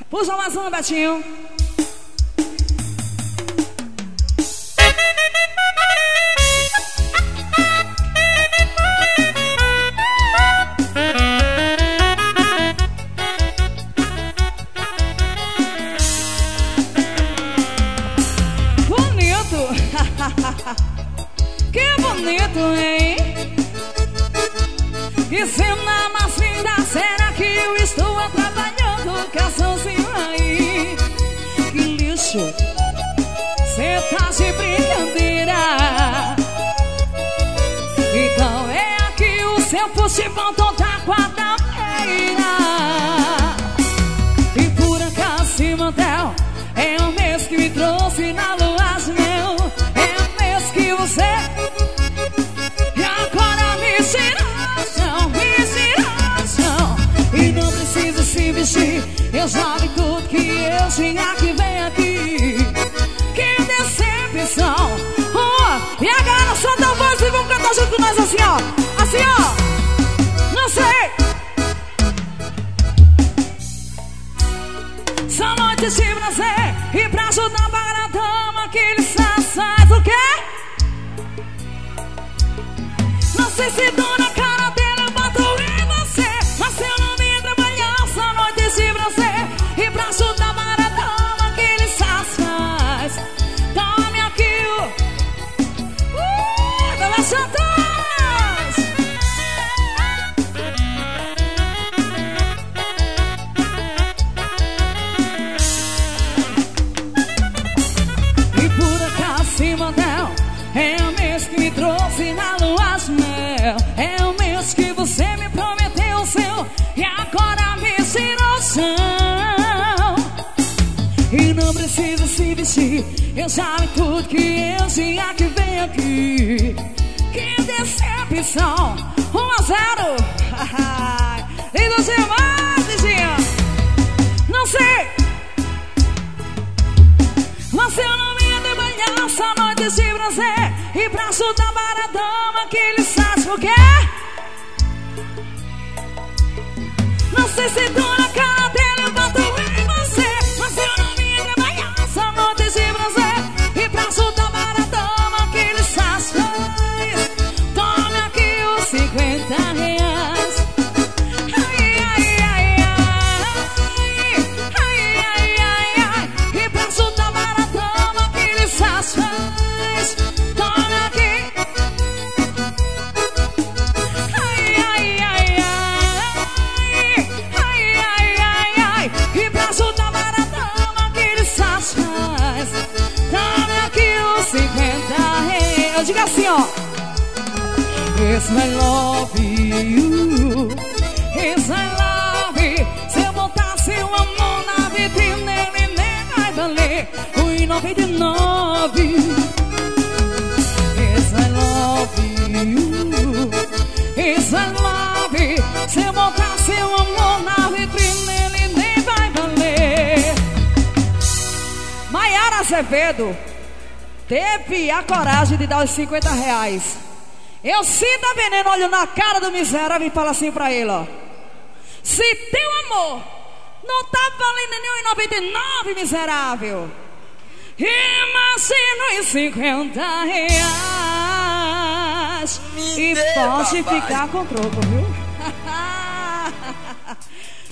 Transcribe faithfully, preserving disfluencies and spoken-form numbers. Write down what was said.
Puxa mais um, Betinho. Bonito. Que bonito, hein? Que cena mais linda. Será que eu estou atrapalhando? Cançãozinho aí. Que lixo. Cê tá de brincadeira. Então é aqui o seu futebol toda quarta-feira. E por acaso se mantel. É o mês que me trouxe na lua de mel. É o mês que você. E agora me tira o chão, me tira o chão. E não precisa se vestir. Eu já vi tudo que eu tinha que vem aqui. Que decepção. Oh, e agora solta a voz e vamos cantar junto com nós assim, ó. Assim, ó. Não sei. Só noite de prazer. E pra ajudar para a dama que ele faz o quê? Não sei se dou na cara dele, eu boto em você. Mas eu não vim trabalhar, só noite de prazer. E pra ajudar para a dama que ele faz. Tome aqui o Uh, Bela Santos. E por acaso se mandel. É o mês que me trouxe na lua de mel. É o mês que você me prometeu o seu. E agora me tirou o chão. E não precisa se vestir. Eu já vi tudo que eu tinha que vem aqui. Que decepção. Um a zero. Lindo demais, Liginha. Não sei. Mas eu não vim trabalhar, só noite de prazer. E pra ajudar para a dama que ele faz o quê? Não sei se tô na cara dele, eu boto em você. Mas eu não vim trabalhar, só noite de prazer. E pra ajudar para a dama que ele faz. Tome aqui os cinquenta reais. Ai, ai, ai, ai. Ai, ai, ai, ai. E pra ajudar para a dama que ele faz. Tome aqui. Ai, ai, ai, ai. Ai, ai, ai, ai. E pra ajudar para a dama que ele faz. Tome aqui os cinquenta reais. Eu digo assim, ó. It's my love you. It's my love. Se eu botasse o amor na vitrine, ele nem vai valer um e noventa e nove. It's my love you. It's my love. Se eu botasse o amor na vitrine, ele nem vai valer. Maiara Azevedo teve a coragem de dar os cinquenta reais. Eu sinto a veneno, olho na cara do miserável e falo assim pra ele, ó. Se teu amor não tá valendo nem um e noventa e nove, miserável, imagina os cinquenta reais. E pode ficar com troco, viu?